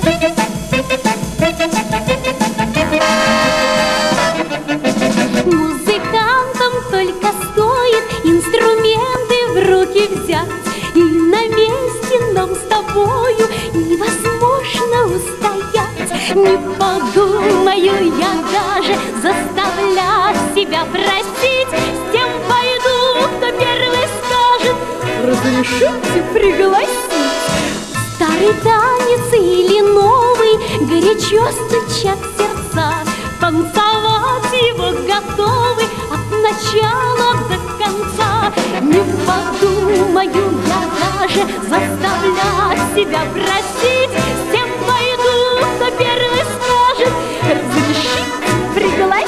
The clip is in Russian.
Музыкантам только стоит инструменты в руки взять, и на месте нам с тобою невозможно устоять. Не подумаю я даже заставлять себя просить, с тем пойду, кто первый скажет: разрешите пригласить. Старый танец или новый, горячо стучат сердца, танцевать его готовы от начала до конца. Не подумаю я даже заставлять себя просить, с тем пойду, кто первый скажет: разрешите пригласить.